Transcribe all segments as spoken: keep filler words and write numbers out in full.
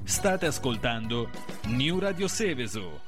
State ascoltando New Radio Seveso.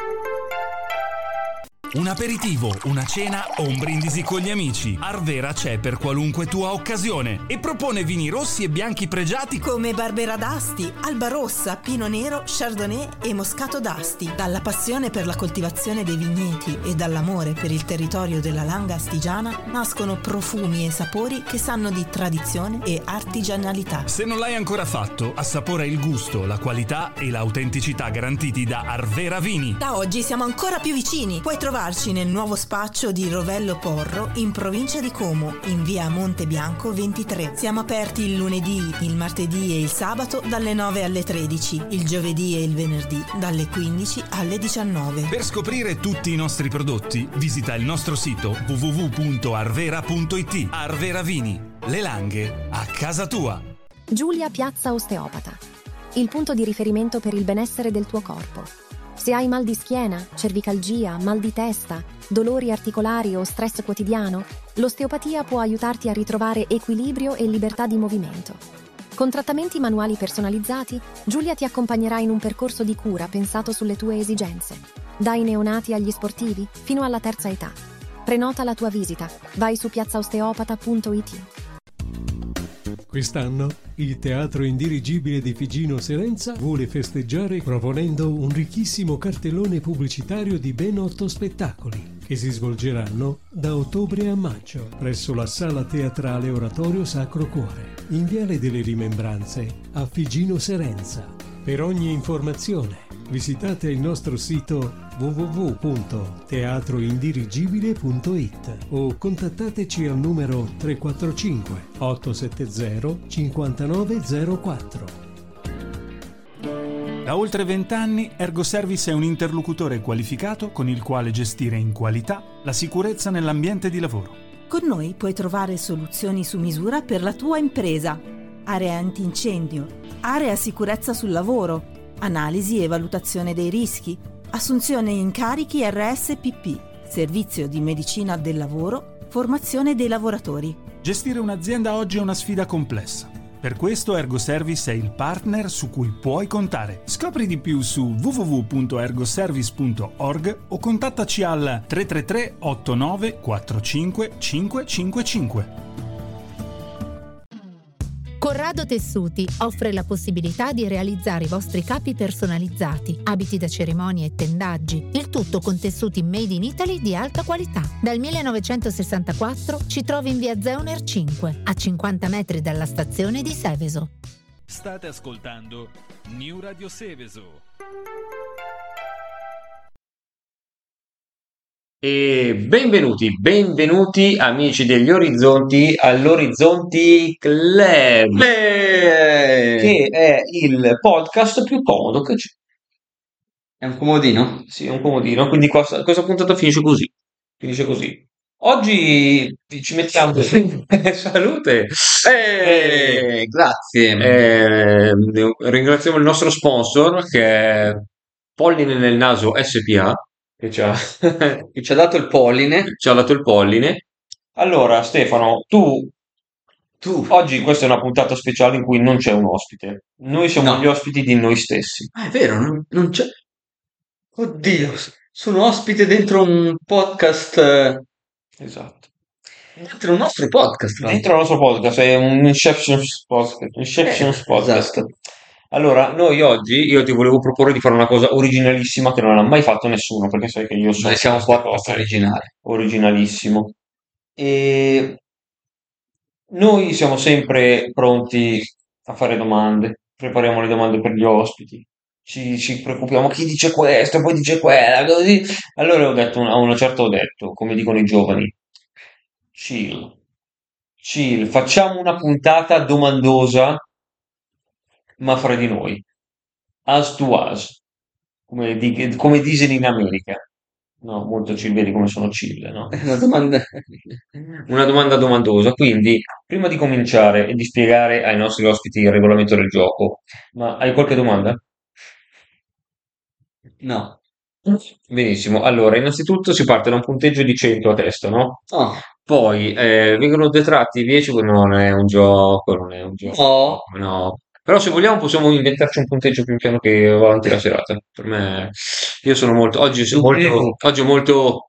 Un aperitivo, una cena o un brindisi con gli amici. Arvera c'è per qualunque tua occasione e propone vini rossi e bianchi pregiati come Barbera d'Asti, Alba Rossa, Pino Nero, Chardonnay e Moscato d'Asti. Dalla passione per la coltivazione dei vigneti e dall'amore per il territorio della Langa Astigiana nascono profumi e sapori che sanno di tradizione e artigianalità. Se non l'hai ancora fatto, assapora il gusto, la qualità e l'autenticità garantiti da Arvera Vini. Da oggi siamo ancora più vicini. Puoi trovare nel nuovo spaccio di Rovello Porro in provincia di Como, in via Monte Bianco ventitré. Siamo aperti il lunedì, il martedì e il sabato dalle nove alle tredici, il giovedì e il venerdì dalle quindici alle diciannove. Per scoprire tutti i nostri prodotti, visita il nostro sito w w w punto arvera punto i t. Arvera Vini, le Langhe a casa tua. Giulia Piazza Osteopata, il punto di riferimento per il benessere del tuo corpo. Se hai mal di schiena, cervicalgia, mal di testa, dolori articolari o stress quotidiano, l'osteopatia può aiutarti a ritrovare equilibrio e libertà di movimento. Con trattamenti manuali personalizzati, Giulia ti accompagnerà in un percorso di cura pensato sulle tue esigenze. Dai neonati agli sportivi, fino alla terza età. Prenota la tua visita. Vai su piazza osteopata punto i t. Quest'anno il Teatro Indirigibile di Figino Serenza vuole festeggiare proponendo un ricchissimo cartellone pubblicitario di ben otto spettacoli che si svolgeranno da ottobre a maggio presso la Sala Teatrale Oratorio Sacro Cuore, in Viale delle Rimembranze a Figino Serenza. Per ogni informazione visitate il nostro sito w w w punto teatro indirigibile punto i t o contattateci al numero tre quattro cinque otto sette zero cinque nove zero quattro. Da oltre vent'anni Ergoservice è un interlocutore qualificato con il quale gestire in qualità la sicurezza nell'ambiente di lavoro. Con noi puoi trovare soluzioni su misura per la tua impresa. Area antincendio, area sicurezza sul lavoro, analisi e valutazione dei rischi, assunzione incarichi R S P P, servizio di medicina del lavoro, formazione dei lavoratori. Gestire un'azienda oggi è una sfida complessa. Per questo Ergoservice è il partner su cui puoi contare. Scopri di più su w w w punto ergoservice punto org o contattaci al tre tre tre otto nove quattro cinque cinque cinque cinque. Corrado Tessuti offre la possibilità di realizzare i vostri capi personalizzati, abiti da cerimonie e tendaggi, il tutto con tessuti made in Italy di alta qualità. Dal millenovecentosessantaquattro ci trovi in via Zeuner cinque, a cinquanta metri dalla stazione di Seveso. State ascoltando New Radio Seveso. E benvenuti, benvenuti amici degli Orizzonti all'Orizzonti Club, Beh, che è il podcast più comodo che c'è. è un comodino? Sì, è un comodino, quindi questa, questa puntata finisce così. Finisce così. Oggi ci mettiamo salute. Eh, grazie. Eh, ringraziamo il nostro sponsor che è Polline nel Naso S P A. Che ci ha, Che ci ha dato il polline. ci ha dato il polline. Allora, Stefano, tu, Tu. oggi questa è una puntata speciale in cui non c'è un ospite. Noi siamo No. gli ospiti di noi stessi. Ah, è vero, non, non c'è. Oddio, sono ospite dentro un podcast. eh, Esatto. Dentro un nostro podcast. tra Dentro il nostro podcast è un Inception podcast. Inception Eh, podcast. esatto. Allora, noi oggi, io ti volevo proporre di fare una cosa originalissima che non ha mai fatto nessuno, perché sai che io sono Noi siamo un queste podcast cose. originale. Originalissimo. E noi siamo sempre pronti a fare domande, prepariamo le domande per gli ospiti, ci, ci preoccupiamo chi dice questo, poi dice quella, così. Allora ho detto, a una certa ho detto, come dicono i giovani, chill, chill, facciamo una puntata domandosa, ma fra di noi, as to us, come, di- come dicono in America. No, molto chill, vedi come sono chill, no? È una domanda. Una domanda domandosa, quindi prima di cominciare e di spiegare ai nostri ospiti il regolamento del gioco, ma hai qualche domanda? No. Benissimo, allora innanzitutto si parte da un punteggio di cento a testa, no? Oh, Poi eh, vengono detratti dieci, no, non è un gioco, non è un gioco, no. no. Però se vogliamo possiamo inventarci un punteggio più piano che va avanti la serata. Per me, io sono molto, oggi sono molto, oggi ho molto,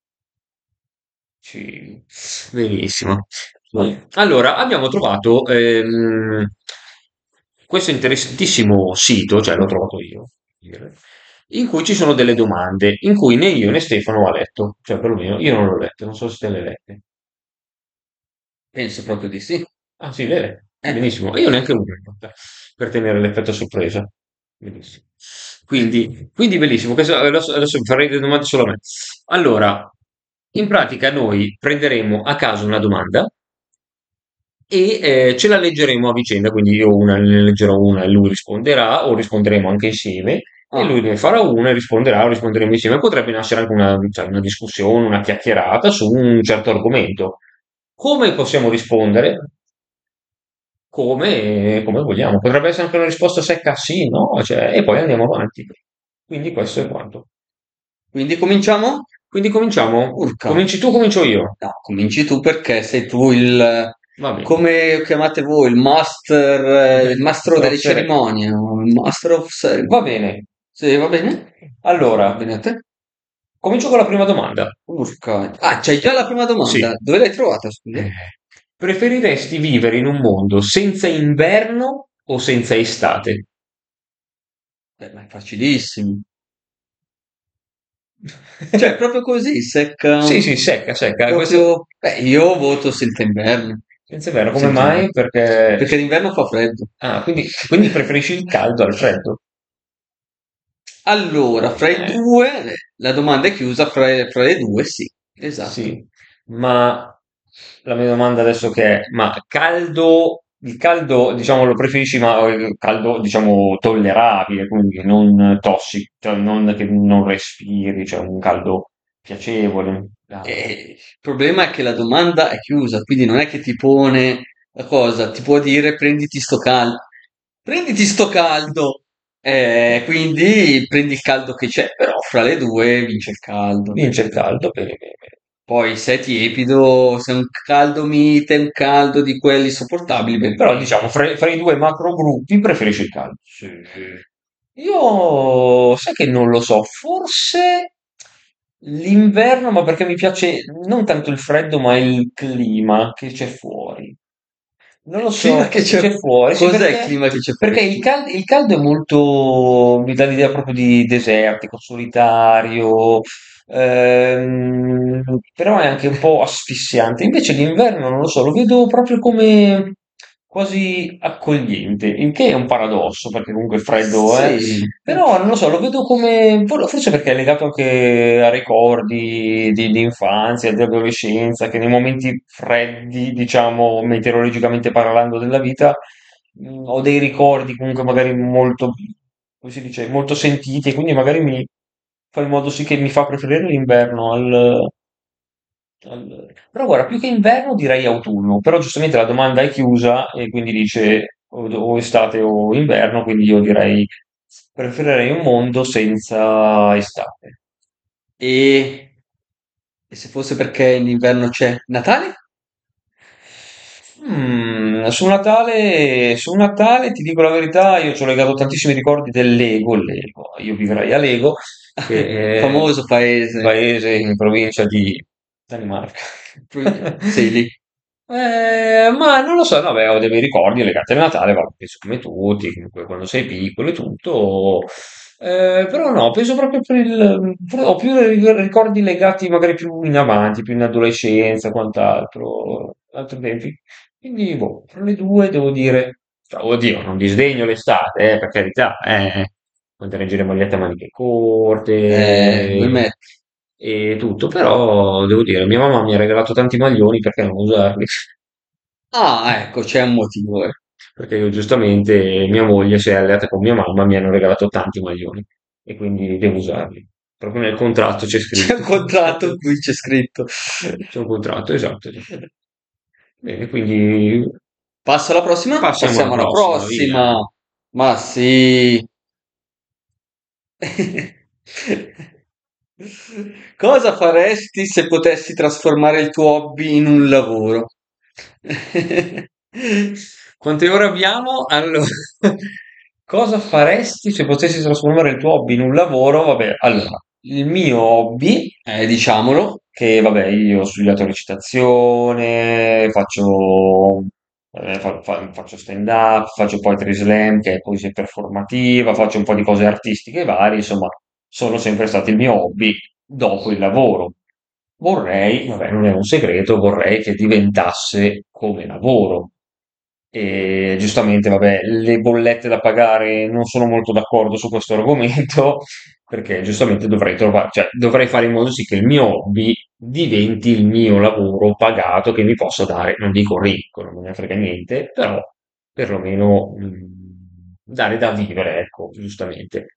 sì, benissimo. Allora, abbiamo trovato ehm, questo interessantissimo sito, cioè l'ho trovato io, in cui ci sono delle domande, in cui né io né Stefano ha letto, cioè perlomeno io non l'ho letto, non so se te le hai lette. Penso proprio di sì. Ah sì, le hai lette. Eh, Benissimo, io neanche una in realtà, per tenere l'effetto sorpresa. Benissimo. Quindi, quindi bellissimo, questo- adesso, adesso farei delle domande solo a me. Allora, in pratica noi prenderemo a caso una domanda e eh, ce la leggeremo a vicenda, quindi io una, ne leggerò una e lui risponderà, o risponderemo anche insieme, e lui ah, ne farà una e risponderà o risponderemo insieme. Potrebbe nascere anche una, cioè, una discussione, una chiacchierata su un certo argomento. Come possiamo rispondere? Come, come vogliamo. Potrebbe essere anche una risposta secca sì, no, cioè, e poi andiamo avanti. Quindi questo è quanto. quindi cominciamo? Quindi cominciamo. Urca. Cominci tu, comincio io. No, cominci tu perché sei tu il, Va bene. come chiamate voi, il master, eh, il mastro Master delle of ceremony. cerimonie, o il master of ceremony. Va bene. Sì, va bene? Va Allora, bene a te? comincio con la prima domanda. Urca. Ah, c'hai già la prima Sì. domanda. Dove l'hai trovata, scusa? Eh, Preferiresti vivere in un mondo senza inverno o senza estate? Beh, ma è facilissimo. Cioè, proprio così, secca. Sì, sì, secca, secca. Questo... Proprio. Beh, io voto senza inverno. Senza inverno, come Senza mai? inverno. Perché... Perché d'inverno fa freddo. Ah, quindi, quindi preferisci il caldo al freddo? Allora, fra i Eh, due, la domanda è chiusa, fra, fra le due, sì. Esatto. sì, ma la mia domanda adesso che è, ma caldo, il caldo, diciamo, lo preferisci, ma il caldo, diciamo, tollerabile, quindi non tossico, cioè non che non respiri, cioè un caldo piacevole. Ah, E il problema è che la domanda è chiusa, quindi non è che ti pone la cosa, ti può dire prenditi sto caldo. Prenditi sto caldo! Eh, quindi prendi il caldo che c'è, però fra le due vince il caldo. vince il caldo, bene, bene, bene. Poi se è tiepido, se è un caldo mite, un caldo di quelli sopportabili, ben Però venga. diciamo, fra, fra i due macro gruppi preferisci il caldo. Sì. Io sai che non lo so, forse l'inverno, ma perché mi piace non tanto il freddo, ma il clima che c'è fuori. Non lo Il clima so, che che c'è. c'è fuori, sì, Cos'è il perché, clima che c'è perché fuori? il, cal- il caldo è molto, mi dà l'idea proprio di desertico, solitario, ehm, però è anche un po' asfissiante. Invece l'inverno, non lo so, lo vedo proprio come quasi accogliente, il che è un paradosso, perché comunque il freddo è, Sì. però non lo so, lo vedo come, forse perché è legato anche a ricordi di, di infanzia, di adolescenza, che nei momenti freddi, diciamo, meteorologicamente parlando della vita, mh, ho dei ricordi comunque magari molto, come si dice, molto sentiti e quindi magari mi fa in modo sì che mi fa preferire l'inverno al, al- Però guarda, più che inverno direi autunno, però giustamente la domanda è chiusa e quindi dice o, o estate o inverno, quindi io direi preferirei un mondo senza estate. E, e se fosse perché in inverno c'è Natale? Mm, su Natale, su Natale, ti dico la verità, io ci ho legato tantissimi ricordi del Lego, Lego. Io vivrei a Lego, che è Famoso un paese. paese in provincia di Danimarca. Sei lì. Eh, ma non lo so, vabbè, ho dei bei ricordi legati al Natale, vabbè, penso come tutti, comunque quando sei piccolo e tutto. Eh, però no, penso proprio per il... ho più ri- ricordi legati magari più in avanti, più in adolescenza, quant'altro, altri tempi. Quindi, boh, tra le due devo dire, cioè, oddio, non disdegno l'estate, eh, per carità, eh, andare in giro in maglietta a maniche Eh, vuoi corte mettere? e tutto, però devo dire, mia mamma mi ha regalato tanti maglioni perché non usarli? Ah, ecco, c'è un motivo. eh. Perché io giustamente mia moglie si è alleata con mia mamma, mi hanno regalato tanti maglioni e quindi devo usarli. Proprio nel contratto c'è C'è un scritto. contratto in cui c'è scritto. C'è un contratto, esatto. Esatto. Bene, quindi Passo alla prossima? passiamo alla Passiamo alla prossima, via. prossima. Ma sì. Cosa faresti se potessi trasformare il tuo hobby in un lavoro? Quante ore abbiamo? Allora, cosa faresti se potessi trasformare il tuo hobby in un lavoro? Vabbè, allora, il mio hobby, eh, diciamolo, che vabbè, io ho studiato recitazione, faccio, eh, fa- fa- faccio stand-up, faccio poetry slam, che è poesia performativa, faccio un po' di cose artistiche varie, insomma, sono sempre stati il mio hobby dopo il lavoro. Vorrei, vabbè, non è un segreto, vorrei che diventasse come lavoro. E giustamente, vabbè, le bollette da pagare non sono molto d'accordo su questo argomento, perché giustamente dovrei trovare, cioè dovrei fare in modo sì che il mio hobby diventi il mio lavoro pagato che mi possa dare, non dico ricco, non me ne frega niente, però perlomeno mh, dare da vivere, ecco, giustamente.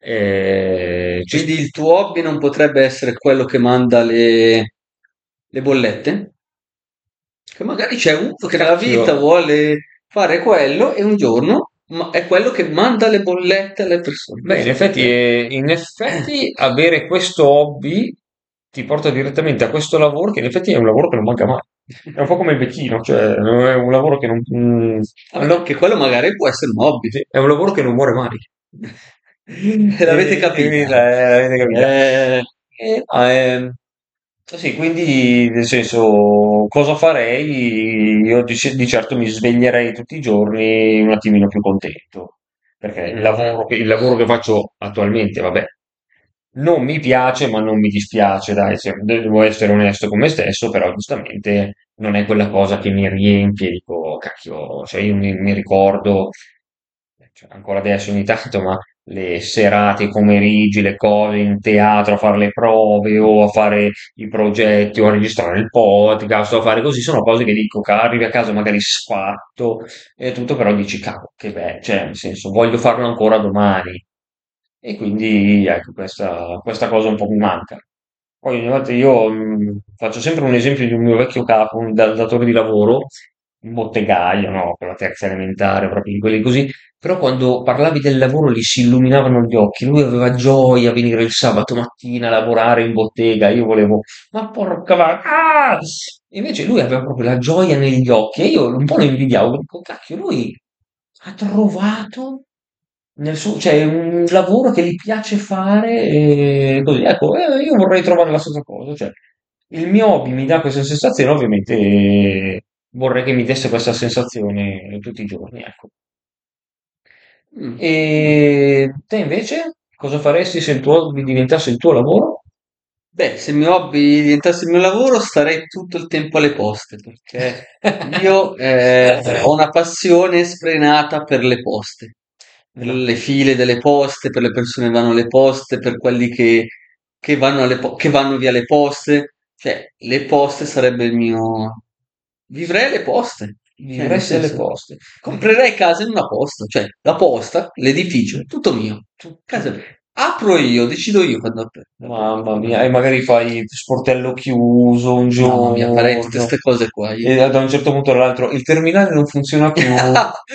Eh, ci Quindi il tuo hobby non potrebbe essere quello che manda le, le bollette? Che magari c'è uno che nella vita Cacchio. vuole fare quello e un giorno ma è quello che manda le bollette alle persone. Beh, in Pensa effetti, te. eh, in effetti avere questo hobby ti porta direttamente a questo lavoro che in effetti è un lavoro che non manca mai. È un po' come il becchino, cioè non è un lavoro che non... mm, è un Vabbè, lav- che quello magari può essere un hobby. sì, è un lavoro che non muore mai. L'avete E, e capita? quindi, eh, avete capito? Eh, E, ah, ehm, sì, quindi nel senso, cosa farei? Io di, di certo mi sveglierei tutti i giorni un attimino più contento, perché il lavoro che, il lavoro che faccio attualmente, vabbè, non mi piace, ma non mi dispiace, dai, se- devo essere onesto con me stesso, però giustamente non è quella cosa che mi riempie, dico, cacchio, cioè io mi, mi ricordo, cioè, ancora adesso ogni tanto, ma le serate, i pomeriggi, le cose in teatro, a fare le prove o a fare i progetti o a registrare il podcast o a fare così, sono cose che dico, ca- arrivi a casa magari sfatto e tutto, però dici, cavolo, che bello, cioè, nel senso, voglio farlo ancora domani. E quindi, ecco, questa, questa cosa un po' mi manca. Poi ogni volta io mh, faccio sempre un esempio di un mio vecchio capo, un da- datore di lavoro, un bottegaio, no? Per la terza elementare, proprio di quelli così. Però quando parlavi del lavoro gli si illuminavano gli occhi. Lui aveva gioia a venire il sabato mattina a lavorare in bottega. Io volevo, ma porca vacca! Ah! Invece lui aveva proprio la gioia negli occhi e io un po' lo invidiavo. Dico, cacchio, lui ha trovato nel suo, cioè un lavoro che gli piace fare e così. Ecco, eh, io vorrei trovare la stessa cosa. Cioè, il mio hobby mi dà questa sensazione, ovviamente eh, vorrei che mi desse questa sensazione tutti i giorni, ecco. mm. E te invece cosa faresti se il tuo hobby diventasse il tuo lavoro? Beh, se il mio hobby diventasse il mio lavoro, starei tutto il tempo alle poste, perché io eh, ho una passione sfrenata per le poste, per Ma le file delle poste, per le persone che vanno alle poste, per quelli che, che vanno alle po- che vanno via le poste. Cioè, le poste sarebbe il mio... Vivrei alle poste, cioè, nel vivresti alle senso, poste. comprerei casa in una posta, cioè, la posta, l'edificio, tutto mio. Tu- Casa mia. Apro io, decido io quando ap- Mamma mia, e magari fai sportello chiuso un Mamma mia, farei tutte giorno queste cose qua io. e da un certo punto all'altro il terminale non funziona più.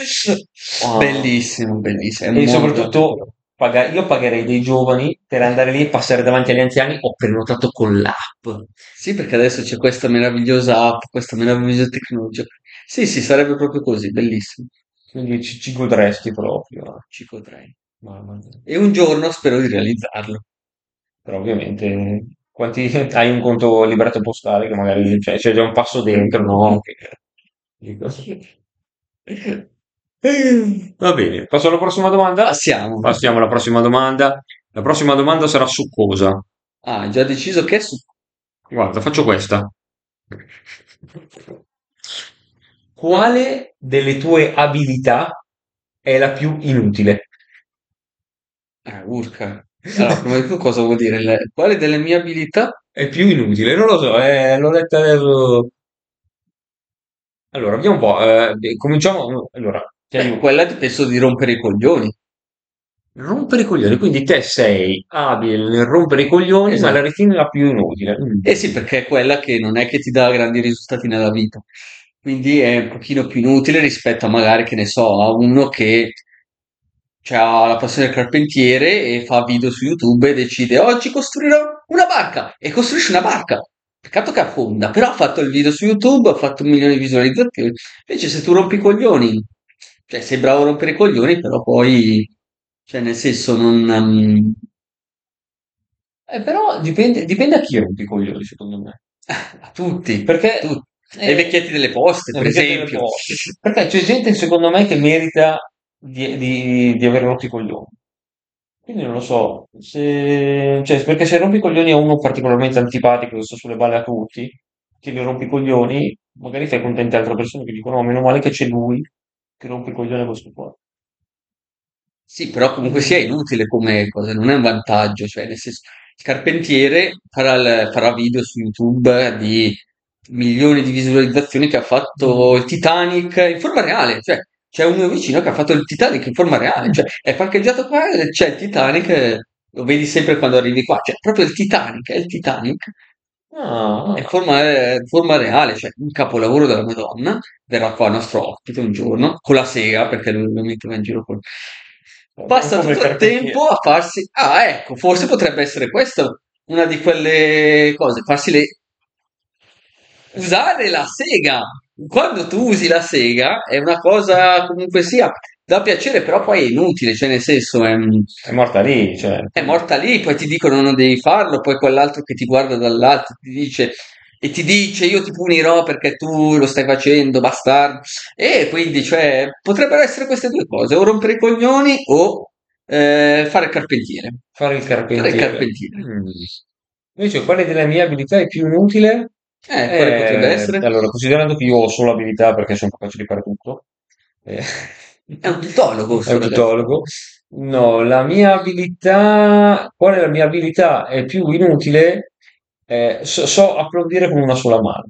Ah. Bellissimo, bellissimo, è un E mondo. soprattutto paga- io pagherei dei giovani per andare lì e passare davanti agli anziani. Ho prenotato con l'app. Sì, perché adesso c'è questa meravigliosa app, questa meravigliosa tecnologia. Sì, sì, sarebbe proprio così, bellissimo. Quindi ci, ci godresti proprio. Ci potrei. Mamma mia. E un giorno spero di realizzarlo. Però ovviamente quanti, hai un conto libretto postale che magari cioè, c'è già un passo dentro, no? Che- dico. Va bene, passo alla prossima domanda. Passiamo. Passiamo alla prossima domanda. La prossima domanda sarà su cosa? Ah, hai già deciso che è su... Guarda, faccio questa. Quale delle tue abilità è la più inutile? Ah, urca. Allora, prima di tutto cosa vuol dire? Le- Quale delle mie abilità? È più inutile, non lo so, eh, l'ho letta adesso. Allora, vediamo un po'. Eh, cominciamo. Allora, ti Beh, aiuto. quella penso di rompere i coglioni. Rompere i coglioni, quindi te sei abile nel rompere i coglioni, ma la Esatto. ritieni la più inutile. Mm. Eh sì, perché è quella che non è che ti dà grandi risultati nella vita. Quindi è un pochino più inutile rispetto a magari, che ne so, a uno che cioè, ha la passione del carpentiere e fa video su YouTube e decide oggi costruirò una barca e costruisce una barca. Peccato che affonda, però ha fatto il video su YouTube, ha fatto un milione di visualizzazioni. Invece se tu rompi i coglioni Cioè, sei bravo a rompere i coglioni, però poi, cioè, nel senso, non... ehm, Eh, però dipende, dipende a chi rompi i coglioni, secondo me. a tutti, Perché tutti. E i eh, vecchietti delle poste, le per vecchiette delle esempio. poste. Perché c'è gente, secondo me, che merita di, di, di avere rotto i coglioni. Quindi non lo so, se, cioè, perché se rompi i coglioni a uno particolarmente antipatico che sta sulle balle a tutti, che gli rompi i coglioni, magari fai contente altre persone che dicono: no, meno male che c'è lui che rompe i coglioni a questo qua. Sì, però comunque sia inutile come cosa, non è un vantaggio, cioè nel senso, il carpentiere farà, il- farà video su YouTube di milioni di visualizzazioni che ha fatto il Titanic in forma reale, cioè c'è un mio vicino che ha fatto il Titanic in forma reale, cioè è parcheggiato qua e c'è il Titanic, eh, lo vedi sempre quando arrivi qua, cioè proprio il Titanic, è il Titanic, Ah, è in forma, è in forma reale, cioè un capolavoro della Madonna, verrà qua il nostro ospite un giorno, con la sega, perché lui ovviamente va in giro con... un Passa come il tutto il carpentiere. tempo a farsi... Ah, ecco, forse potrebbe essere questa una di quelle cose, farsi le... Usare la sega. Quando tu usi la sega è una cosa comunque sia da piacere, però poi è inutile, cioè nel senso è, È morta lì, cioè. è morta lì, poi ti dicono non devi farlo, poi quell'altro che ti guarda dall'alto ti dice e ti dice io ti punirò perché tu lo stai facendo, bastardo. E quindi, cioè, potrebbero essere queste due cose, o rompere i coglioni o eh, fare il carpentiere. Fare il Fare il carpentiere. carpentiere. Mm. Invece, quale delle mie abilità è più inutile? Eh, quale potrebbe Eh, essere? allora, considerando che io ho solo abilità perché sono capace di fare tutto, eh, È un tutologo, è sto un ragazzo. tutologo. No, la mia abilità, qual è la mia abilità? È più inutile. Eh, so, so applaudire con una sola mano.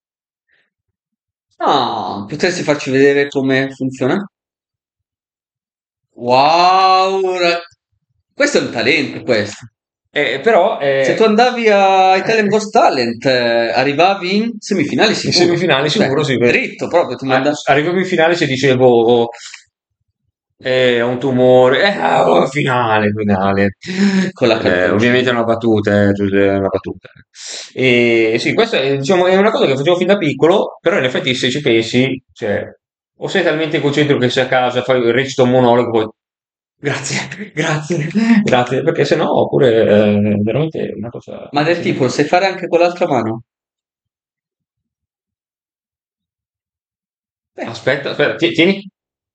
Ah, potresti farci vedere come funziona? Wow, ra- questo è un talento, questo. Eh, però, Se tu eh, andavi a Italian Ghost Talent, eh, arrivavi in semifinali in sicuro. semifinale Cioè, sicuro sì. per- dritto proprio, ti a- manda... Arrivavo in finale se dicevo eh, ho un tumore, eh, ah, oh, finale, finale. con la Eh, canzoncina. ovviamente è una battuta, eh, Giuseppe, è una battuta. E sì, questa è, diciamo, è una cosa che facevo fin da piccolo, però in effetti se ci pensi, cioè, o sei talmente egocentrico che sei a casa, fai, recita un monologo, poi grazie, grazie, grazie, perché sennò oppure è veramente una cosa Ma del tipo, lo sai fare anche con l'altra mano? Eh, aspetta, aspetta, ti- tieni.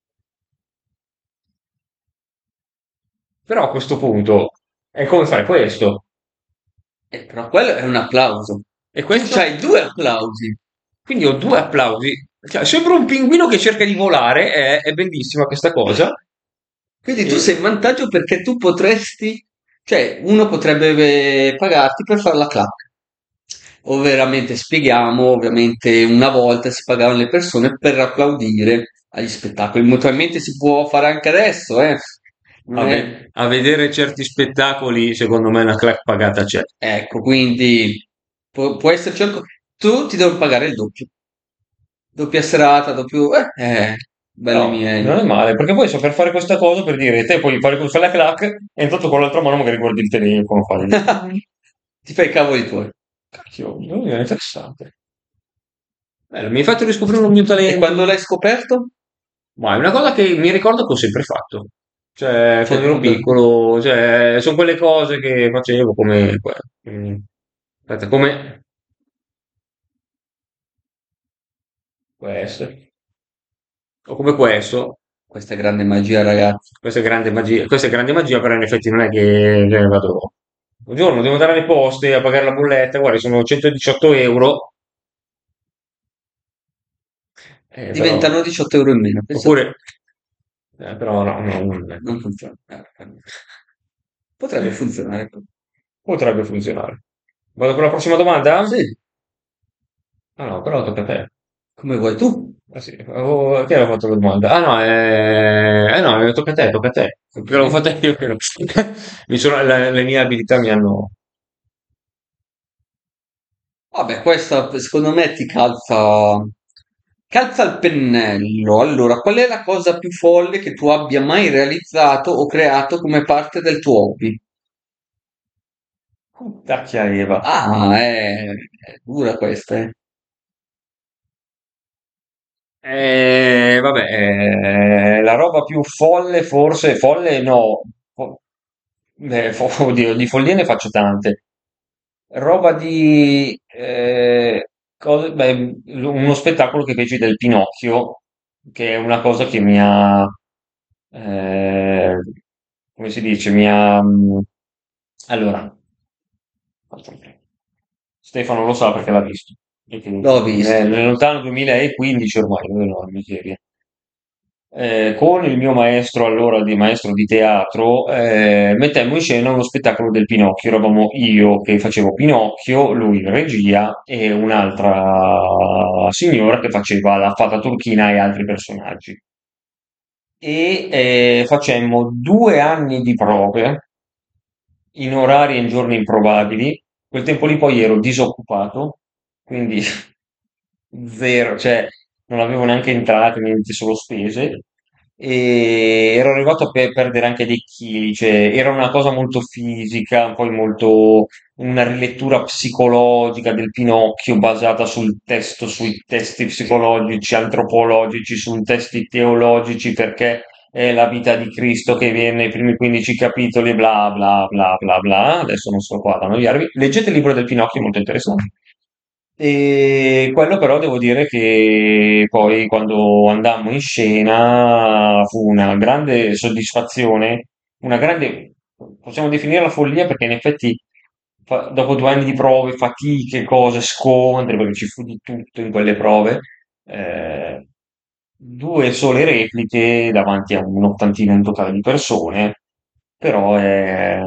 Però a questo punto è come fare questo. Eh, però quello è un applauso. E Tu questo? c'hai due applausi. Quindi ho due applausi. Cioè, sembra un pinguino che cerca di volare, è, è bellissima questa cosa. Quindi tu sei E- in vantaggio perché tu potresti, cioè uno potrebbe eh, pagarti per fare la clap. O veramente spieghiamo, ovviamente una volta si pagavano le persone per applaudire agli spettacoli. Mutualmente si può fare anche adesso, eh. Non a, è- ve- a vedere certi spettacoli, secondo me, una clap pagata c'è. Ecco, quindi può, può esserci anche... Tu ti devono pagare il doppio. Doppia serata, doppio... Eh, eh, belli Però non miei. è male, perché poi saper fare questa cosa per dire, te puoi fare fai la clac e intanto con l'altra mano magari guardi il telefono, fai. Ti fai i cavoli tuoi. Cacchio, è interessante. Bello, mi hai fatto riscoprire un mio E quando talento. l'hai scoperto? Ma è una cosa che mi ricordo che ho sempre fatto. Cioè, Cioè, quando ero quando... piccolo, cioè, sono quelle cose che facevo come... mm, aspetta, come... questo. O come questo. Questa è grande magia, ragazzi. Questa è grande magia. Questa è grande magia, però in effetti non è che che vado... Un giorno devo andare alle poste a pagare la bolletta, guarda, sono centodiciotto euro. Eh, però... Diventano diciotto euro in meno. Pensa te. Oppure... eh, però no, no, non- Non funziona. Eh, potrebbe funzionare. potrebbe funzionare. Vado con la prossima domanda? Sì, Ah no, però tocca a te. come vuoi tu. Ah sì, avevo- chi aveva fatto la domanda? Ah no, eh, eh no, eh, tocca a te, tocca a te. Perché l'avevo Ok. fatta io. che non- Mi sono, le, le mie abilità mi hanno... Vabbè, questa secondo me ti calza, calza il pennello. Allora, qual è la cosa più folle che tu abbia mai realizzato o creato come parte del tuo hobby? Cacchia Eva. Ah, è, è dura questa, eh. Eh, vabbè, eh, la roba più folle, forse, folle no, Fo- eh, fo- oddio, di follie ne faccio tante. Roba di, eh, cose- beh, uno spettacolo che feci del Pinocchio, che è una cosa che mi ha, eh, come si dice, mi ha, mm, allora, Stefano lo sa perché l'ha visto. E che- L'ho Nel, visto. nel lontano duemilaquindici ormai, no, miseria. Eh, con il mio maestro allora di maestro di teatro, eh, mettemmo in scena uno spettacolo del Pinocchio. Eravamo io che facevo Pinocchio, lui in regia e un'altra signora che faceva la fata turchina e altri personaggi. E eh, facemmo due anni di prove in orari e in giorni improbabili. Quel tempo lì poi ero disoccupato, quindi zero, cioè non avevo neanche entrate, niente, solo spese. E ero arrivato a pe- perdere anche dei chili, cioè era una cosa molto fisica, poi molto una rilettura psicologica del Pinocchio basata sul testo, sui testi psicologici, antropologici, sui testi teologici, perché è la vita di Cristo che viene nei primi quindici capitoli, bla bla bla bla bla. Adesso non sto qua ad annoiarvi. Leggete il libro del Pinocchio, è molto interessante. E quello però devo dire che poi quando andammo in scena fu una grande soddisfazione, una grande, possiamo definirla follia perché in effetti fa- dopo due anni di prove, fatiche, cose, scontri, perché ci fu di tutto in quelle prove, eh, due sole repliche davanti a un'ottantina in totale di persone, però è,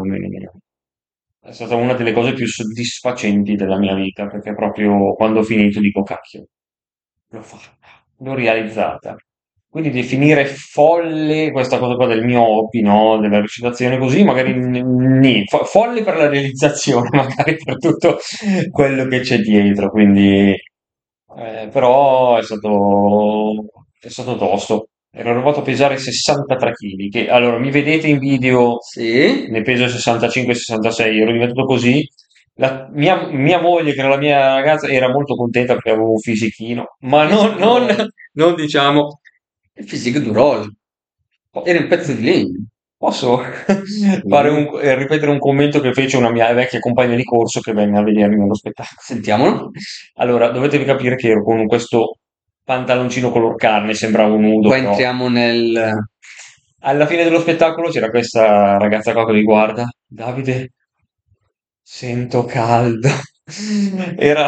è stata una delle cose più soddisfacenti della mia vita, perché proprio quando ho finito dico, cacchio, l'ho fatta, l'ho realizzata. Quindi definire folle questa cosa qua del mio hobby, no? Della recitazione così, magari n- nì, fo- folle per la realizzazione, magari per tutto quello che c'è dietro, quindi eh, però è stato, è stato tosto. Ero arrivato a pesare sessantatré chili, che allora mi vedete in video, Sì? ne peso sessantacinque sessantasei, ero diventato così. La mia, mia moglie, che era la mia ragazza, era molto contenta perché avevo un fisichino, ma non, Fisico non, Durol. non diciamo. Il fisico Durol. po- Era un pezzo di legno. Posso fare Sì. un, eh, ripetere un commento che fece una mia vecchia compagna di corso che venne a vedermi nello spettacolo? Sentiamolo. Allora, dovete capire che ero con questo pantaloncino color carne, sembravo nudo, Qua però entriamo nel... alla fine dello spettacolo c'era questa ragazza qua che mi guarda, Davide, sento caldo. Era...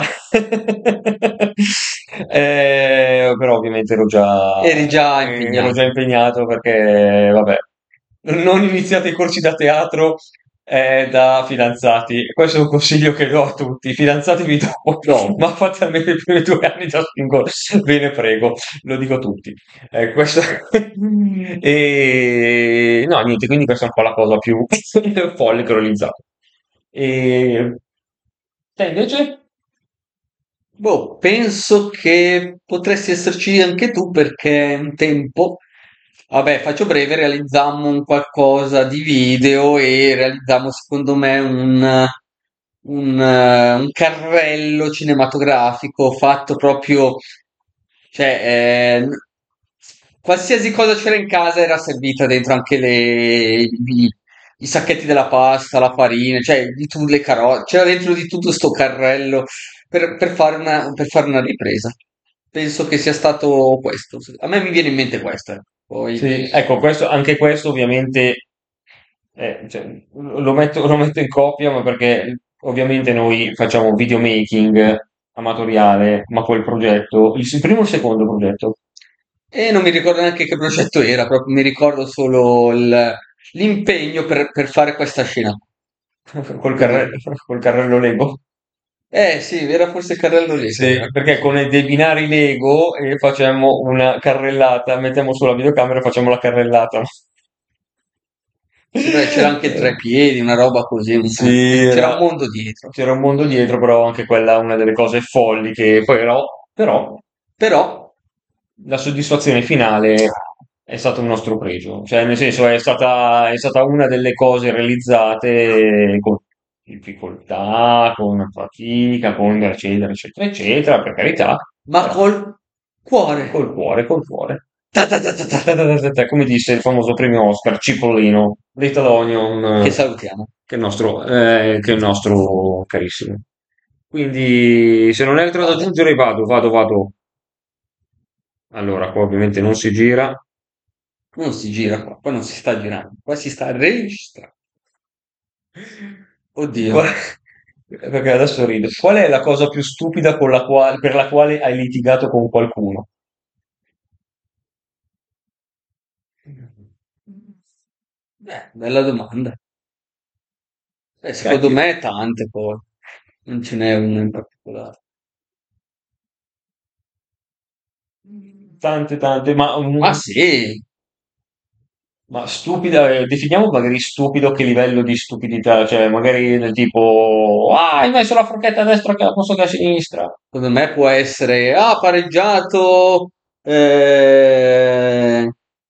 Eh, però ovviamente ero già, Eri già ero già impegnato. impegnato perché, vabbè, non iniziate i corsi da teatro eh, da fidanzati. Questo è un consiglio che do a tutti. Fidanzatevi dopo, No. ma fate almeno i primi due anni da single. Ve ne prego, lo dico a tutti. Eh, questo... e no, niente, quindi questa è un po' la cosa più folle che ho realizzato. E te invece? Boh, penso che potresti esserci anche tu perché un tempo, vabbè, faccio breve, realizzammo un qualcosa di video e realizzammo secondo me un, un, eh, un carrello cinematografico fatto proprio, cioè, eh, qualsiasi cosa c'era in casa era servita dentro anche le, i, i sacchetti della pasta, la farina, cioè di tutte le carote, c'era dentro di tutto sto carrello per, per fare una, per fare una ripresa. Penso che sia stato questo. A me mi viene in mente questo. eh. Poi, Sì, ecco, questo, anche questo ovviamente eh, cioè, lo metto, lo metto in coppia, ma perché ovviamente noi facciamo videomaking amatoriale, ma quel progetto, il, il primo o il secondo progetto? e non mi ricordo neanche che progetto era, proprio mi ricordo solo il- l'impegno per, per fare questa scena. Col Quindi, carrello, col carrello Lego? eh sì, era forse il carrello Lego. Sì, perché con dei binari Lego e facciamo una carrellata, mettiamo sulla videocamera e facciamo la carrellata. Sì, beh, c'era anche il treppiedi, una roba così, un- Sì, c'era un era- mondo dietro. c'era un mondo dietro, però anche quella è una delle cose folli che poi però, però Però, la soddisfazione finale è stato un nostro pregio, cioè nel senso è stata, è stata una delle cose realizzate con difficoltà, con fatica, con eccetera, eccetera, eccetera, per carità, ma però col, Cuore. Col cuore, col cuore. Ta ta ta ta ta ta ta ta ta, come disse il famoso premio Oscar, Cipollino, Little Onion, Che eh, salutiamo. che è il nostro, eh, che è il nostro carissimo. Quindi, se non hai altro da aggiungere, vado, vado, vado. Allora, qua ovviamente non si gira. Non si gira qua, qua non si sta girando, qua si sta registrando. Oddio. Qual- Perché adesso rido. Qual è la cosa più stupida con la quale- per la quale hai litigato con qualcuno? Beh, bella domanda. Beh, secondo Cacchio. me tante poi, non ce n'è una in particolare. Tante, tante, ma, Ma mm, sì, ma stupida, eh, definiamo magari stupido che livello di stupidità, cioè magari del tipo, ah, hai messo la forchetta a destra che- al posto che a sinistra. secondo me può essere, ah, pareggiato, eh,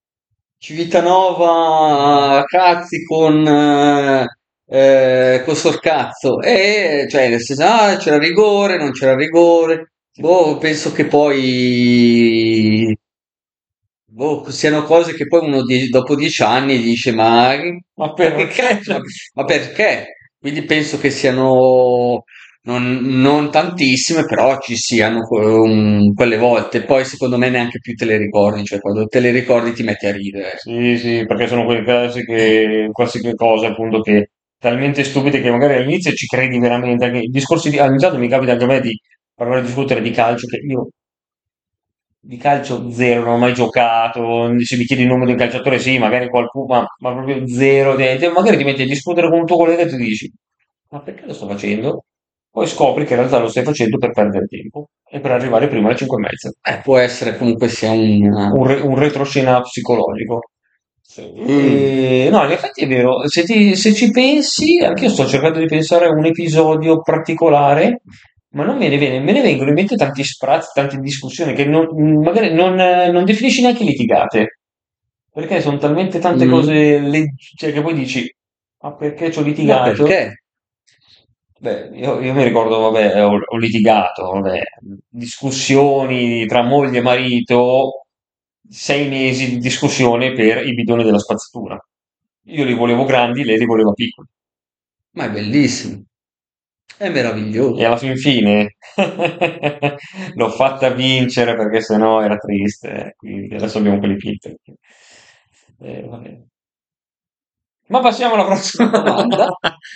Civitanova a cazzi con, eh, eh, con Sorcazzo, e cioè, nel senso, ah, c'era rigore, non c'era rigore. Boh, penso che poi boh, siano cose che poi uno die- dopo dieci anni dice: Ma, Ma ma che perché? cazzo? Ma, ma perché? Quindi penso che siano non, non tantissime, però ci siano que- un- quelle volte. Poi secondo me neanche più te le ricordi, cioè quando te le ricordi ti metti a ridere. Sì, sì, perché sono quelle classiche, classiche cose appunto che talmente stupide che magari all'inizio ci credi veramente. Anche i discorsi di, ogni tanto mi capita anche a me di parlare di discutere di calcio, che io di calcio zero, non ho mai giocato. Se mi chiedi il nome di un calciatore, sì, magari qualcuno, ma, ma proprio zero. Te- te- Magari ti metti a discutere con un tuo collega e ti dici, ma perché lo sto facendo? Poi scopri che in realtà lo stai facendo per perdere tempo e per arrivare prima alle cinque e mezza. Eh, può essere comunque sia un... Un, re- un retroscena psicologico. Mm. E, no, in effetti è vero, se, ti- se ci pensi, anche io sto cercando di pensare a un episodio particolare, ma non me ne viene, me ne vengono in mente tanti sprazzi, tante discussioni che non- magari non, eh, non definisci neanche litigate, perché sono talmente tante Mm. cose leg- cioè, che poi dici, ma perché ci ho Ma litigato? perché? Beh, io, io mi ricordo, vabbè, ho, ho litigato, vabbè, discussioni tra moglie e marito, sei mesi di discussione per i bidoni della spazzatura. Io li volevo grandi, lei li voleva piccoli. Ma è bellissimo, è E meraviglioso. alla fin fine l'ho fatta vincere perché sennò era triste, quindi adesso abbiamo quelli piccoli. Eh, vabbè. Ma passiamo alla prossima domanda.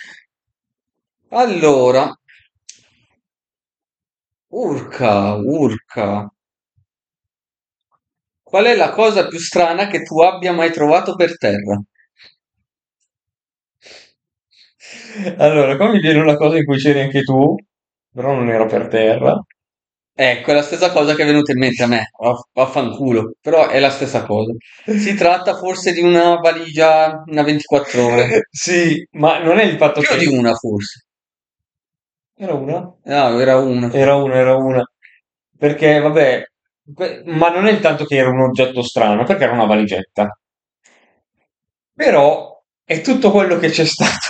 Allora, urca, urca. Qual è la cosa più strana che tu abbia mai trovato per terra? Allora, qua mi viene una cosa in cui c'eri anche tu, però non ero per terra. Ecco, è la stessa cosa che è venuta in mente a me, vaff- vaffanculo, però è la stessa cosa. Si tratta forse di una valigia, una ventiquattro ore. Sì, ma non è il fatto Più di che... una forse. Era una? No, era una. Era una, era una. Perché, vabbè, que- ma non è il tanto che era un oggetto strano, perché era una valigetta. Però è tutto quello che c'è stato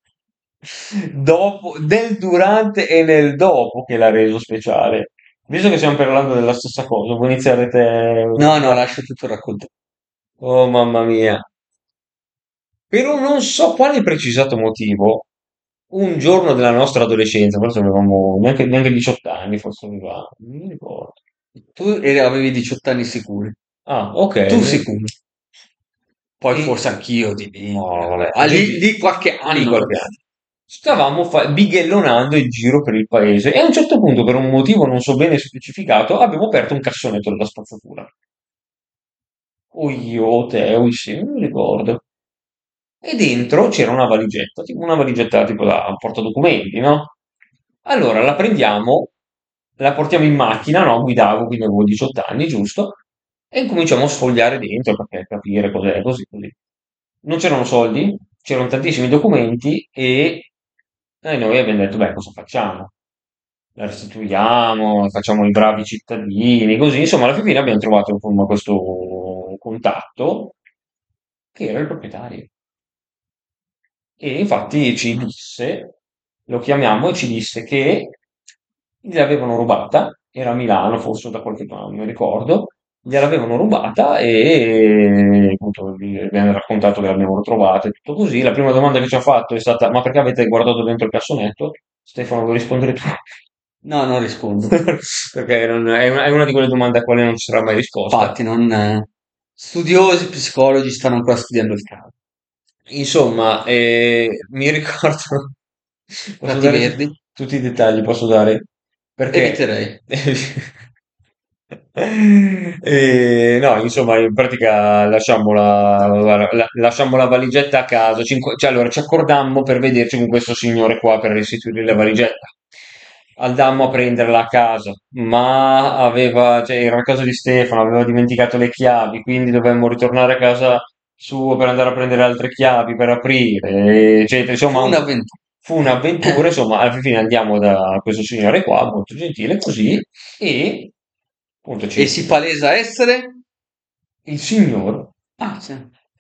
dopo, nel durante e nel dopo che l'ha reso speciale. Visto che stiamo parlando della stessa cosa, vuoi iniziare te? No, no, lascia tutto raccontare. Oh, mamma mia. Per un non so quale precisato motivo, un giorno della nostra adolescenza, forse avevamo neanche, neanche diciotto anni, forse avevamo, non mi ricordo. Tu eri- avevi diciotto anni sicuri. Ah, ok. Tu sicuro. Poi E, forse anch'io di lì. no, vabbè, Ah, giù lì, di, lì qualche lì anno. qualche anno. Stavamo fa- bighellonando in giro per il paese e a un certo punto, per un motivo non so bene specificato, abbiamo aperto un cassonetto della spazzatura. O io, o te, o sì, non mi ricordo. E dentro c'era una valigetta, tipo una valigetta tipo da portadocumenti, no? Allora la prendiamo, la portiamo in macchina, no? Guidavo, quindi avevo diciotto anni, giusto? E incominciamo a sfogliare dentro per capire cos'è, così, così. Non c'erano soldi, c'erano tantissimi documenti e, e noi abbiamo detto, beh, cosa facciamo? La restituiamo, facciamo i bravi cittadini, così. Insomma, alla fine abbiamo trovato insomma, questo contatto che era il proprietario. E infatti ci disse, lo chiamiamo e ci disse che gliel'avevano rubata era a Milano, forse da qualche parte, non mi ricordo, gliel'avevano rubata e appunto gli abbiamo raccontato che l'abbiamo ritrovata e tutto così. La prima domanda che ci ha fatto è stata: ma perché avete guardato dentro il cassonetto? Stefano, vuoi rispondere tu? No, non rispondo. Perché non- è, una, è una di quelle domande a quali non ci sarà mai risposta. Infatti, non, eh, studiosi, psicologi stanno ancora studiando il caso. Insomma, eh, mi ricordo, posso Prati dare Verdi? tutti i dettagli, posso dare, perché Eviterei. Eh, no, insomma, in pratica lasciamo la, la- lasciamo la valigetta a casa. Cinque- cioè, allora ci accordammo per vederci con questo signore qua per restituire la valigetta. Andammo a prenderla a casa, ma aveva, cioè, era a casa di Stefano, aveva dimenticato le chiavi, quindi dovemmo ritornare a casa sua per andare a prendere altre chiavi per aprire, eccetera. Fu Insomma, un- un'avventura. fu un'avventura. Insomma, alla fine andiamo da questo signore qua, molto gentile, così, e appunto E ci, si palesa essere? il signor, Ah, sì.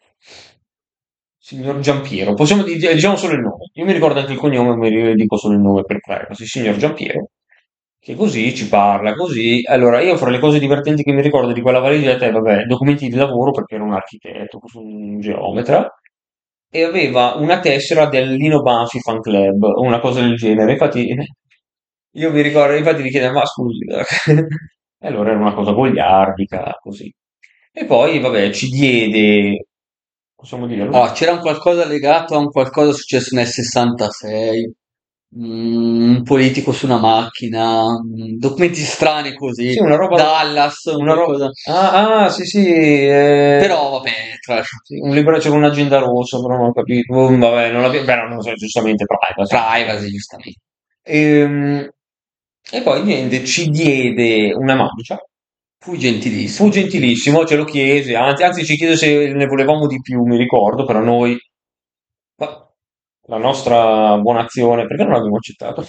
signor Giampiero, possiamo dire, diciamo solo il nome. Io mi ricordo anche il cognome, ma io dico solo il nome per privacy, signor Giampiero, che così ci parla, così. Allora, io fra le cose divertenti che mi ricordo di quella valigetta è, vabbè, documenti di lavoro, perché era un architetto, un geometra, e aveva una tessera del Lino Banfi Fan Club, o una cosa del genere. Infatti, io mi ricordo, infatti mi chiede, ma scusi, e allora era una cosa goliardica, così. E poi, vabbè, ci diede, possiamo dirlo? Oh, c'era un qualcosa legato a un qualcosa successo nel sessantasei, mm, un politico su una macchina, mm, documenti strani così, Sì, una roba, Dallas, un una roba, qualcosa. ah, ah, sì, sì, eh, Però vabbè, trash. sì, un libro, c'era un'agenda rossa, però non ho capito. Oh, vabbè, non l'abbiamo, beh, non so, giustamente privacy. Privacy, giustamente. Ehm, E, poi niente, ci diede una mancia. Fu Fu gentilissimo. gentilissimo, ce lo chiese, anzi, anzi ci chiese se ne volevamo di più, mi ricordo, però noi, ma la nostra buona azione, perché non l'abbiamo accettato?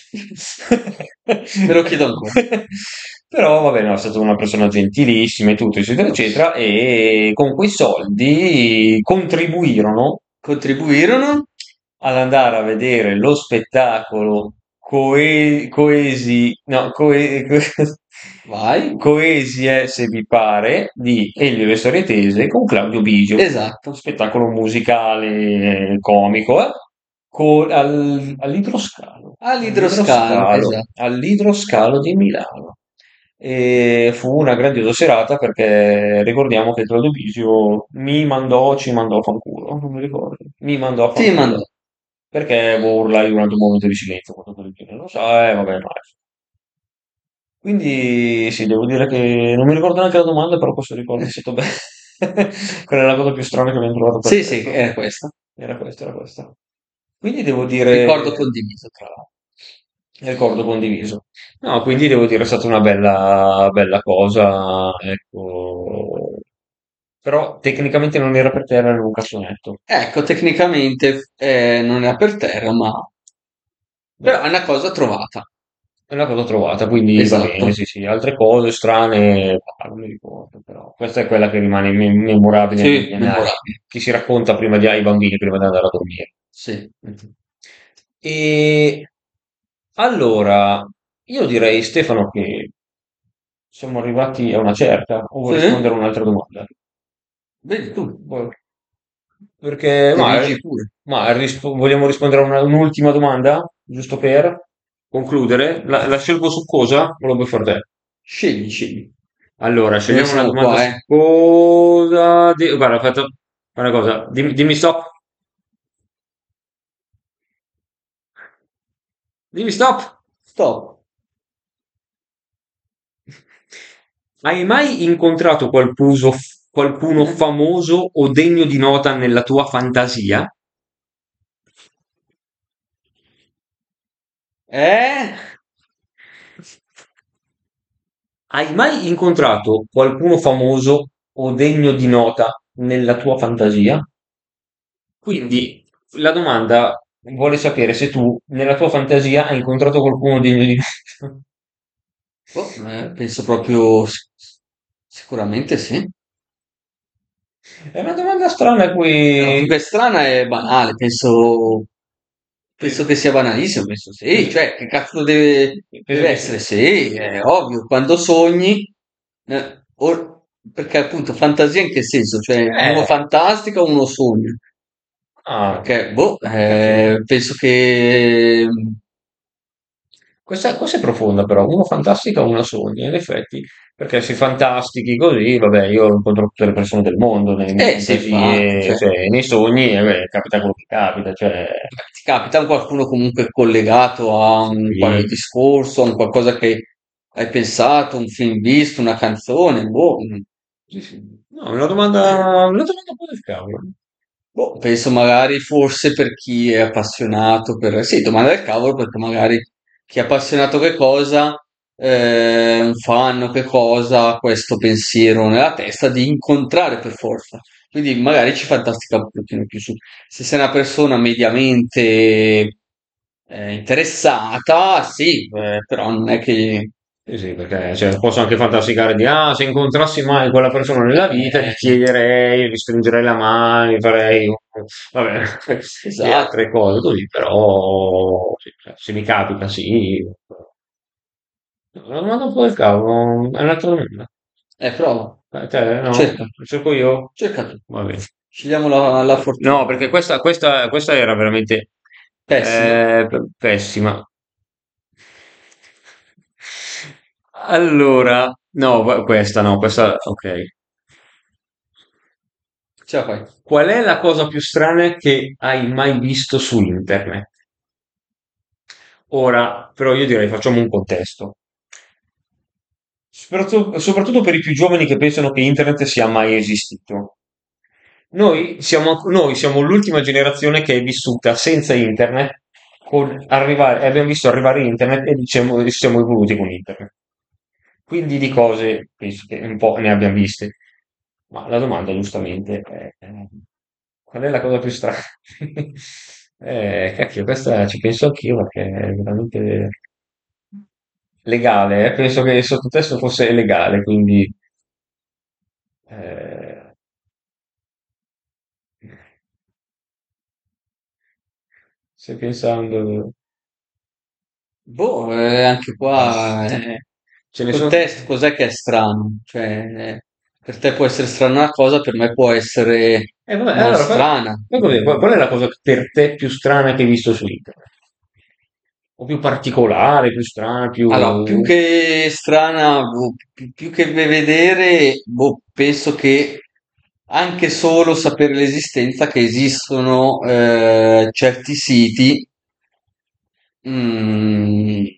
Me lo chiedo ancora. Però va bene, è stata una persona gentilissima e tutto, eccetera, eccetera, e con quei soldi contribuirono Contribuirono? ad andare a vedere lo spettacolo Coe- Coesi, no, Coe- Co- Vai. Coesie, se vi pare, di Elio e le Storie Tese con Claudio Bigio. Esatto. Spettacolo musicale eh, comico, eh? Co- al- all'idroscalo. All'idroscalo, All'idroscalo, esatto. all'idroscalo di Milano. E fu una grandiosa serata perché ricordiamo che Claudio Bisio mi mandò, ci mandò a fanculo, non mi ricordo, mi mandò a Ti fanculo mando. perché boh, urlai durante un momento di silenzio, qualcosa del genere, non lo so, eh, vabbè, no. Quindi sì, devo dire che non mi ricordo neanche la domanda, però questo ricordo è stato bello. Quella è la cosa più strana che abbiamo trovato per Sì, sì, questo. era questa. Era questa, era questa. Quindi devo Ricordo dire, condiviso, tra l'altro. ricordo condiviso. No, quindi devo dire è stata una bella, bella cosa, ecco. Però tecnicamente non era per terra in un cassonetto. Ecco, tecnicamente eh, non era per terra, ma Beh, però è una cosa trovata. è una cosa trovata, quindi va bene, Esatto. sì, sì. Altre cose strane, ah, non mi ricordo, però questa è quella che rimane me- memorabile negli Sì, annali, memorabile. che si racconta prima di, ai bambini prima di andare a dormire. Sì. Mhm. E allora, io direi, Stefano, che siamo arrivati a una certa, o vuoi Sì? rispondere a un'altra domanda? Vedi tu, Vuoi- Perché, ma, dirigi pure. ma rispo- vogliamo rispondere a una- un'ultima domanda, giusto per concludere? La, la scelgo su cosa? O lo vuoi fare te? Scegli, scegli. Allora, Noi scegliamo una siamo domanda qua, su eh. cosa. di- Guarda, ho fatto una cosa. Dimmi, dimmi stop. Dimmi stop. Stop. Hai mai incontrato qualcuno, qualcuno Eh? famoso o degno di nota nella tua fantasia? Eh? Hai mai incontrato qualcuno famoso o degno di nota nella tua fantasia? Quindi la domanda vuole sapere se tu nella tua fantasia hai incontrato qualcuno degno di nota. Oh, eh, penso proprio s- sicuramente sì. È una domanda strana a No, più cui. che strana è banale, penso penso che sia banalissimo, penso sì, cioè che cazzo deve, deve essere? Sì, è ovvio, quando sogni, eh, o- perché appunto fantasia in che senso? Cioè uno Eh, fantastica o uno sogna? ah, Perché, boh, capito. eh, penso che... Questa, questa è profonda però, uno fantastica, uno sogna, in effetti, perché se fantastichi così, vabbè, io incontro tutte le persone del mondo nelle mie Eh sì, infatti, fantasie, cioè, cioè nei sogni, e beh, capita quello che capita, cioè, ti capita qualcuno comunque collegato a un quale sì, discorso, a un qualcosa che hai pensato, un film visto, una canzone, boh, mm, sì, sì. No, è una domanda, una domanda un po' del cavolo. boh, penso magari forse per chi è appassionato, per... Sì, domanda del cavolo perché magari chi è appassionato che cosa, eh, un fan o che cosa, ha questo pensiero nella testa di incontrare per forza. Quindi magari ci fantastica un pochino più su. Se sei una persona mediamente eh, interessata, sì, eh, però non è che... Sì, sì, perché cioè, posso anche fantasticare di, ah, se incontrassi mai quella persona nella vita, gli eh, chiederei, gli stringerei la mano, gli farei, vabbè, e esatto, altre cose così, però sì, cioè, se mi capita, sì. Una domanda un po' del cavolo, è un'altra domanda. eh, prova, Eh, te, no? cerca, Cerco io? cerca tu. Va bene. Scegliamo la, la No, fortuna. perché questa, questa, questa era veramente Pessima. eh, p- pessima. Allora, no, va- questa no, questa, ok. Ce la fai. Qual è la cosa più strana che hai mai visto su internet? Ora, però io direi facciamo un contesto. Soprattutto, soprattutto per i più giovani che pensano che internet sia mai esistito. Noi siamo, noi siamo l'ultima generazione che è vissuta senza internet, con arrivare, e abbiamo visto arrivare internet e diciamo, ci siamo evoluti con internet. Quindi di cose penso che un po' ne abbiamo viste. Ma la domanda giustamente è, eh, qual è la cosa più strana? Eh, cacchio, questa ci penso anch'io perché è veramente legale, eh. Penso che il sottotesto fosse legale, quindi eh, stai pensando... Boh, eh, anche qua Eh, eh, ce ne col sono... test cos'è che è strano? Cioè, eh, per te può essere strana una cosa, per me può essere Eh, vabbè, non allora, fai- strana. fai così, qual qual è la cosa per te più strana che hai visto su internet? O più particolare, più strana, Allora, più più... che strana, boh, più, più che vedere, boh, penso che anche solo sapere l'esistenza che esistono eh, certi siti mm,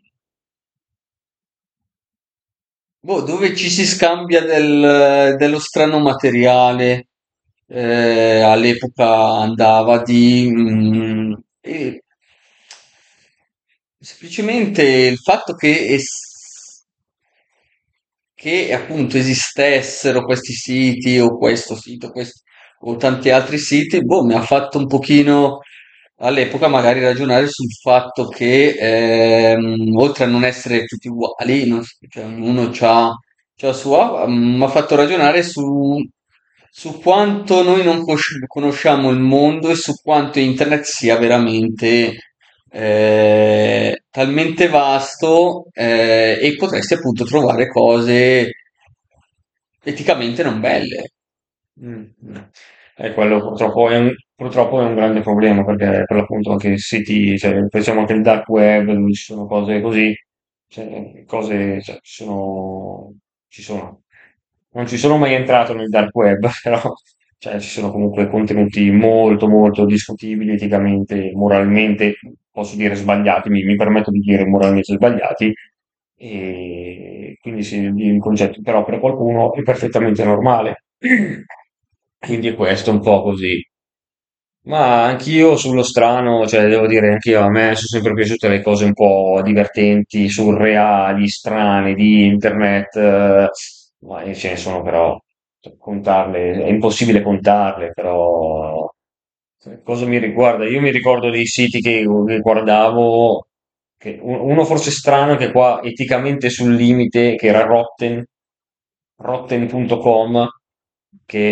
boh, dove ci si scambia del- dello strano materiale, eh, all'epoca andava di... mm, e semplicemente il fatto che, es- che appunto esistessero questi siti o questo sito quest- o tanti altri siti, boh, mi ha fatto un pochino all'epoca magari ragionare sul fatto che ehm, oltre a non essere tutti uguali, non s- cioè ognuno ha la sua, mm, mi ha fatto ragionare su, su quanto noi non cosci- conosciamo il mondo e su quanto internet sia veramente eh, talmente vasto eh, e potresti appunto trovare cose eticamente non belle. Mm, mm. E quello purtroppo è un, purtroppo è un grande problema perché per l'appunto anche i siti, cioè, pensiamo anche il dark web, dove ci sono cose così, cioè, cose, cioè, ci sono, ci sono. Non ci sono mai entrato nel dark web, però cioè, ci sono comunque contenuti molto molto discutibili eticamente, moralmente, posso dire sbagliati, mi, mi permetto di dire moralmente sbagliati, e quindi sì, il concetto però per qualcuno è perfettamente normale. Quindi questo è un po' così. Ma anch'io sullo strano, cioè devo dire, anch'io a me sono sempre piaciute le cose un po' divertenti, surreali, strane di internet, eh, ma ce ne sono però, cioè, contarle, è impossibile contarle, però cioè, cosa mi riguarda? Io mi ricordo dei siti che, che guardavo, che un- uno forse strano che qua eticamente sul limite, che era Rotten, rotten punto com,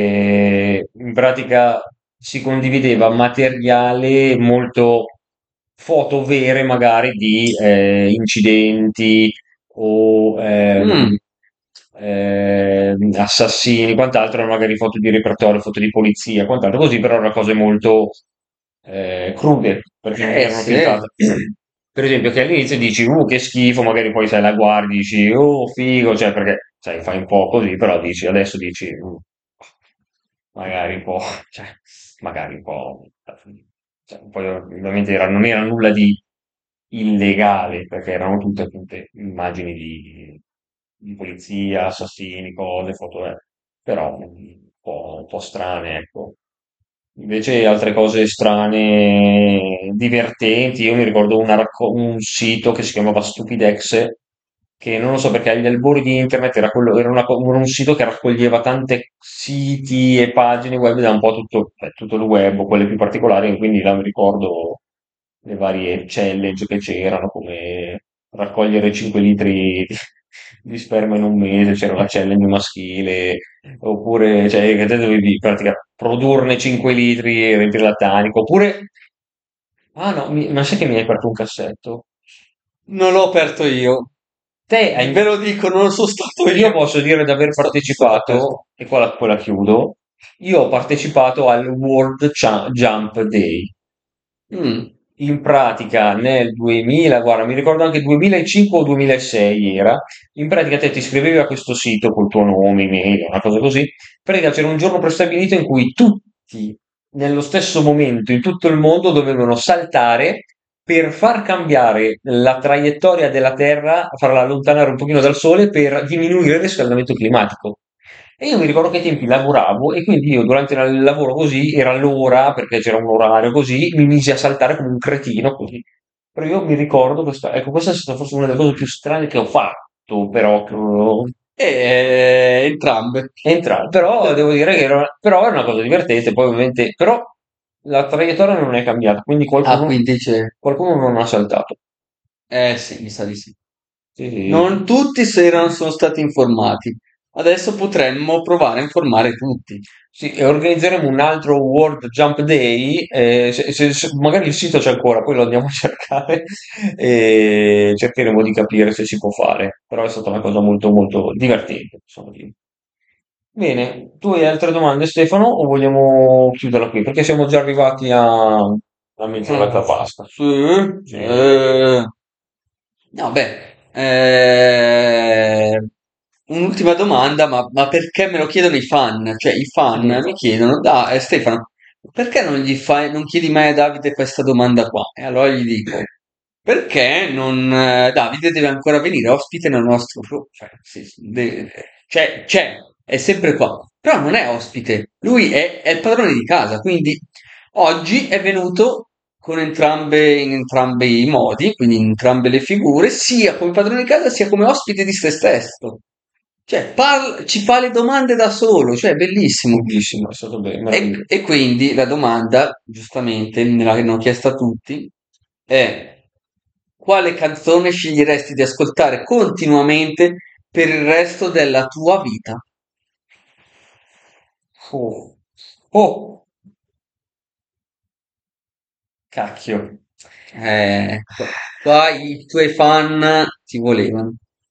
che in pratica si condivideva materiale molto foto vere magari di eh, incidenti o Mm. ehm, ehm, assassini, quant'altro, erano magari foto di repertorio, foto di polizia, quant'altro, così però erano cose molto eh, crude, perché non Eh erano sì. filtrate. Per esempio, che all'inizio dici, uh, che schifo, magari poi sai, la guardi, dici, oh, figo, cioè, perché, sai, fai un po' così, però dici, adesso dici, "Uh, magari un po', cioè, magari un po', cioè, poi ovviamente era- non era nulla di illegale, perché erano tutte appunto immagini di, di polizia, assassini, cose, foto, eh, però un po', un po' strane, ecco. Invece altre cose strane, divertenti, io mi ricordo una racco- un sito che si chiamava Stupidex, che non lo so perché agli albori di internet era, quello- era una co- era un sito che raccoglieva tante siti e pagine web da un po' tutto, eh, tutto il web, quelle più particolari, e quindi là mi ricordo le varie challenge che c'erano, come raccogliere cinque litri di, di sperma in un mese, c'era la challenge maschile, oppure cioè, che te dovevi in pratica produrne cinque litri e riempirla a tanico, oppure, ah no, mi- ma sai che mi hai aperto un cassetto? Non l'ho aperto io. Te hai, Ve lo dico, non lo sono stato io io. posso dire di aver Sto- sto aperto. partecipato, e qua la, poi la chiudo, io ho partecipato al World Cha- Jump Day. Mm. In pratica nel duemila, guarda, mi ricordo anche duemilacinque o duemilasei era, in pratica te ti iscrivevi a questo sito col tuo nome, email, una cosa così, in pratica c'era un giorno prestabilito in cui tutti, nello stesso momento, in tutto il mondo, dovevano saltare per far cambiare la traiettoria della Terra, farla allontanare un pochino dal Sole per diminuire il riscaldamento climatico. E io mi ricordo che ai tempi lavoravo e quindi io durante il lavoro così, era l'ora, perché c'era un orario così, mi misi a saltare come un cretino così. Però io mi ricordo questa, ecco, questa è stata forse una delle cose più strane che ho fatto, però, che ho- E entrambe. entrare. Però devo dire che era, però è una cosa divertente, poi ovviamente, però la traiettoria non è cambiata, quindi Ah, qualcuno, quindi c'è. qualcuno non ha saltato. Eh sì, mi sa di sì. Sì, sì. Non tutti se erano, sono stati informati. Adesso potremmo provare a informare tutti. Sì, e organizzeremo un altro World Jump Day, eh, se- se- se- magari il sito c'è ancora, poi lo andiamo a cercare e cercheremo di capire se si può fare, però è stata una cosa molto molto divertente, possiamo dire. Bene, tu hai altre domande Stefano o vogliamo chiuderla qui? Perché siamo già arrivati a, a mezz'oretta pasta. Sì, Sì. eh, no, beh, eh, un'ultima domanda, ma, ma perché me lo chiedono i fan? Cioè, i fan mi Mm. chiedono, da, eh, Stefano, perché non gli fai, non chiedi mai a Davide questa domanda qua? E allora gli dico, perché non, eh, Davide deve ancora venire ospite nel nostro show? Cioè, sì, sì, de- cioè, c'è, è sempre qua, però non è ospite, lui è, è il padrone di casa, quindi oggi è venuto con entrambe, in entrambi i modi, quindi in entrambe le figure, sia come padrone di casa sia come ospite di se stesso. Cioè, parla- ci fa le domande da solo, cioè, è bellissimo. Bellissimo, è stato bene, E, meraviglioso. e quindi la domanda, giustamente, me l'hanno chiesta tutti, è quale canzone sceglieresti di ascoltare continuamente per il resto della tua vita? Oh, oh, cacchio. Eh, qua qua i tuoi fan ti volevano.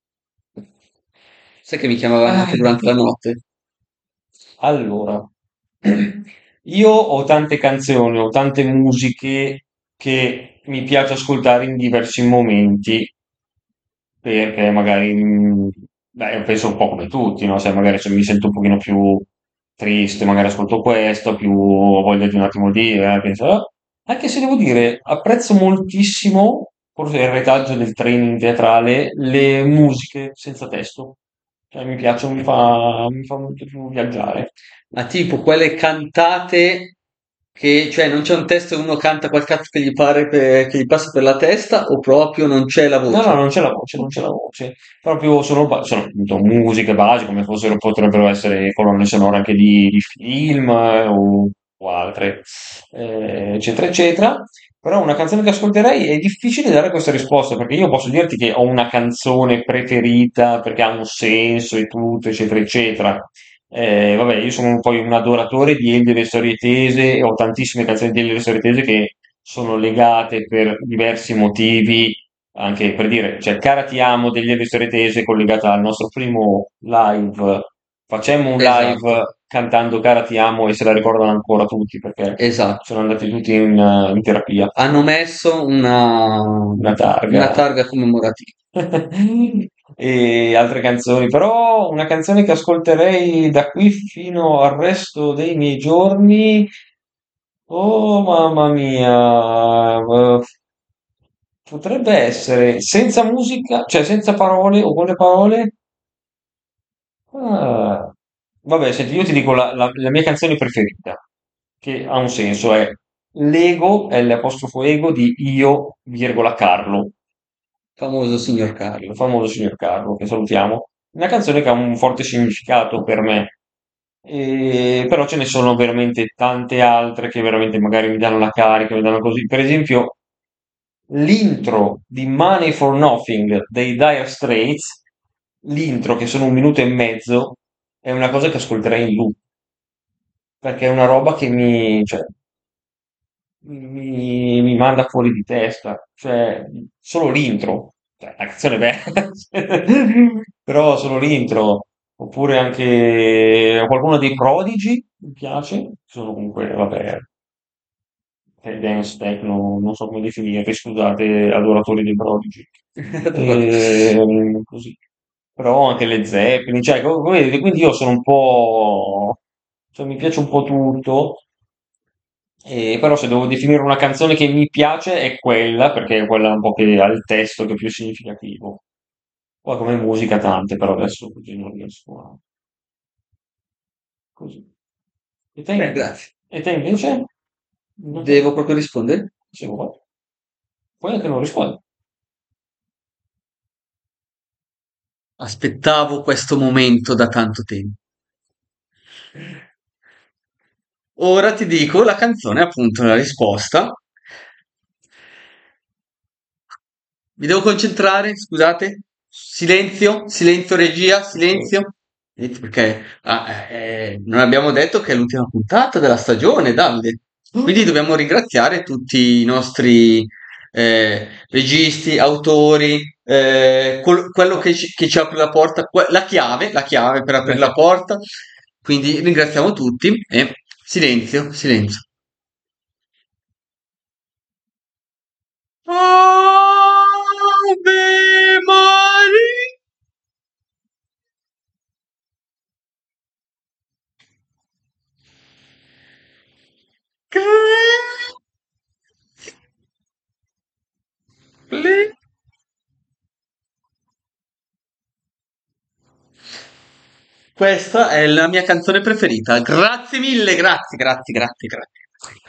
Sai che mi chiamavano Ah, anche durante la notte? allora, io ho tante canzoni, ho tante musiche che mi piace ascoltare in diversi momenti, perché magari, mh, beh, penso un po' come tutti, no? Se magari se mi sento un pochino più triste, magari ascolto questo, più ho voglia di un attimo di, eh, penso, "Ah". Anche se devo dire, apprezzo moltissimo, forse il retaggio del training teatrale, le musiche senza testo. Cioè, mi piacciono, mi fa, mi fa molto più viaggiare. Ma tipo quelle cantate che, cioè non c'è un testo e uno canta quel cazzo che gli pare per- che gli passa per la testa o proprio non c'è la No, no, voce? non c'è la voce, non c'è la voce. Proprio sono, ba- sono appunto musiche basi, come fossero, potrebbero essere colonne sonore anche di, di film eh, o, o altre, eh, eccetera, eccetera. Però una canzone che ascolterei è difficile dare questa risposta, perché io posso dirti che ho una canzone preferita perché ha un senso e tutto, eccetera, eccetera. Eh, vabbè, io sono poi un adoratore di Elio e le Storie Tese e ho tantissime canzoni di Elio e le Storie Tese che sono legate per diversi motivi, anche per dire, cioè Cara ti amo degli Elvis Retese è collegata al nostro primo live. Facemmo un live Esatto, cantando Cara ti amo e se la ricordano ancora tutti perché esatto. sono andati tutti in, eh, in terapia. Hanno messo una, Una una targa. targa commemorativa. E altre canzoni, però una canzone che ascolterei da qui fino al resto dei miei giorni. Oh mamma mia, eh, potrebbe essere senza musica, cioè senza parole o con le parole. Ah, vabbè, senti, io ti dico la, la- la mia canzone preferita, che ha un senso, è L'ego, è l'apostrofo ego di Io, virgola Carlo, Famoso signor il Carlo. famoso signor Carlo, che salutiamo. Una canzone che ha un forte significato per me. E- però ce ne sono veramente tante altre che veramente magari mi danno la carica, mi danno così. Per esempio, l'intro di Money for Nothing dei Dire Straits, l'intro che sono un minuto e mezzo, è una cosa che ascolterei in loop, perché è una roba che mi, cioè, mi, mi manda fuori di testa, cioè solo l'intro, cioè, la canzone è bella, però solo l'intro, oppure anche qualcuno dei Prodigy, mi piace, sono comunque, vabbè, è dance techno, non so come definirli, scusate, adoratori dei Prodigy. Ehm, così. Però anche le Zeppelin, cioè, come come vedete, quindi io sono un po', cioè mi piace un po' tutto, e però se devo definire una canzone che mi piace è quella, perché è quella un po' che ha il testo che è più significativo. Poi come musica tante, però adesso così non riesco a... così. E te, Beh, grazie. e te invece? Non te- Devo proprio rispondere? Se vuoi. Puoi anche non rispondi. Aspettavo questo momento da tanto tempo. Ora ti dico la canzone, appunto, la risposta. Mi devo concentrare, scusate. Silenzio, silenzio regia, Sì. silenzio. Silenzio, perché ah, eh, non abbiamo detto che è l'ultima puntata della stagione, Davide. Quindi dobbiamo ringraziare tutti i nostri eh, registi, autori, eh, quel- quello che ci, che ci apre la porta, que- la chiave, la chiave per aprire la porta. Quindi ringraziamo tutti e silenzio, silenzio. Ave Maria. Grazie. Questa è la mia canzone preferita. Grazie mille, grazie, grazie, grazie, grazie.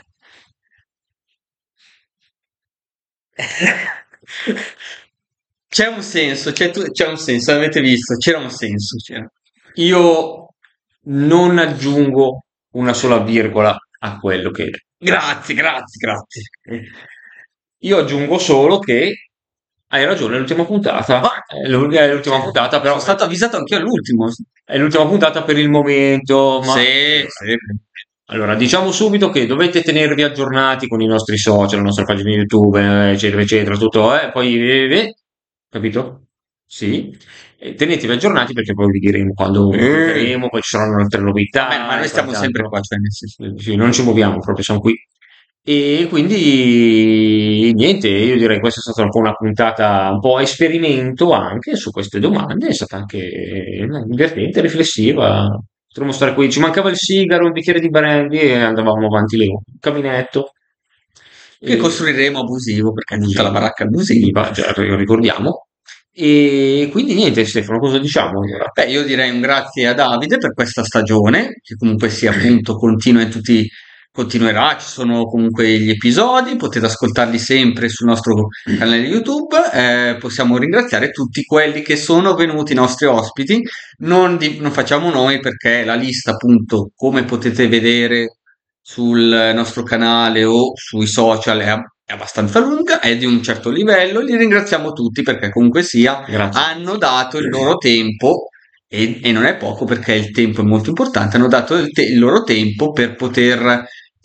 C'è un senso, c'è, tu- c'è un senso, avete visto? C'era un senso. C'era. Io non aggiungo una sola virgola a quello che... Grazie, grazie, grazie. Io aggiungo solo che hai ragione, è l'ultima puntata. Ma È l'u- è l'ultima cioè, puntata, però sono stato avvisato anche all'ultimo. è l'ultima puntata per il momento. Ma Sì, sì. allora, diciamo subito che dovete tenervi aggiornati con i nostri social, la nostra pagina YouTube, eh, eccetera, eccetera, tutto, eh, poi, eh, eh, capito? Sì. E tenetevi aggiornati perché poi vi diremo quando Eh. vedremo, poi ci saranno altre novità Vabbè, ma noi e stiamo sempre quant'altro. qua, cioè nel senso. Eh, Sì, non ci muoviamo proprio, siamo qui. E quindi niente, io direi che questa è stata un po' una puntata un po' a esperimento anche su queste domande, è stata anche eh, divertente, riflessiva. Potremmo stare qui, ci mancava il sigaro, un bicchiere di brandy e andavamo avanti lì, un caminetto. Che E... costruiremo abusivo, perché tutta la Sì, baracca è abusiva. va, già, lo ricordiamo. E quindi niente, Stefano, cosa diciamo ora? Beh, io direi un grazie a Davide per questa stagione, che comunque sia appunto continua in tutti, continuerà, ci sono comunque gli episodi, potete ascoltarli sempre sul nostro canale YouTube. Eh, possiamo ringraziare tutti quelli che sono venuti, i nostri ospiti. Non, di- non facciamo noi perché la lista, appunto, come potete vedere sul nostro canale o sui social è, è abbastanza lunga, è di un certo livello. Li ringraziamo tutti perché comunque sia Grazie. hanno dato il loro tempo e, e non è poco perché il tempo è molto importante, hanno dato il, te- il loro tempo per poter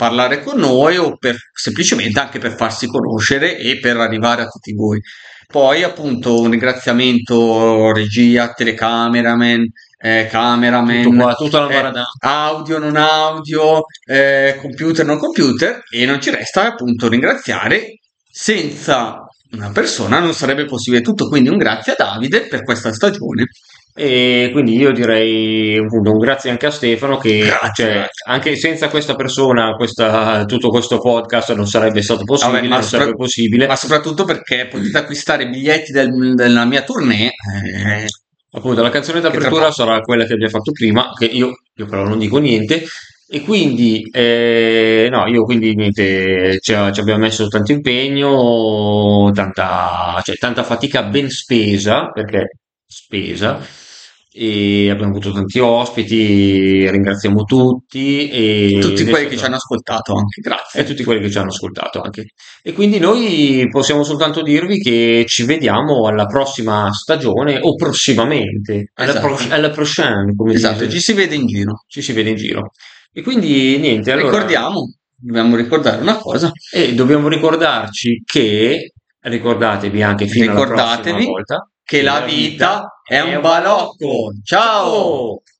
parlare con noi o per semplicemente anche per farsi conoscere e per arrivare a tutti voi. Poi appunto un ringraziamento regia, telecameraman, eh, cameraman, Tutto qua, tutta la eh, maradà. audio, non audio, eh, computer, non computer, e non ci resta appunto ringraziare. Senza una persona non sarebbe possibile tutto, quindi un grazie a Davide per questa stagione. E quindi io direi appunto un grazie anche a Stefano che Grazie, cioè, grazie. anche senza questa persona questa, tutto questo podcast non sarebbe stato possibile, Vabbè, ma, non sarebbe sopra- possibile. ma soprattutto perché potete acquistare i biglietti del- della mia tournée. eh, Appunto la canzone Che tra d'apertura poco. sarà quella che abbiamo fatto prima, che io, io però non dico niente. E quindi, eh, no, io quindi niente, ci, ci abbiamo messo tanto impegno, tanta, cioè, tanta fatica ben spesa, perché spesa, e abbiamo avuto tanti ospiti, ringraziamo tutti e Tutti ed è quelli che ci stato- hanno ascoltato anche, e grazie. tutti quelli che ci hanno ascoltato anche. E quindi noi possiamo soltanto dirvi che ci vediamo alla prossima stagione o prossimamente, alla, Esatto. pro- alla prochaine, come Esatto, dite. ci si vede in giro. Ci si vede in giro. E quindi niente, allora Ricordiamo, dobbiamo ricordare una cosa. e dobbiamo ricordarci che ricordatevi anche fino alla prossima Ricordatevi volta che la vita è un balocco. Ciao!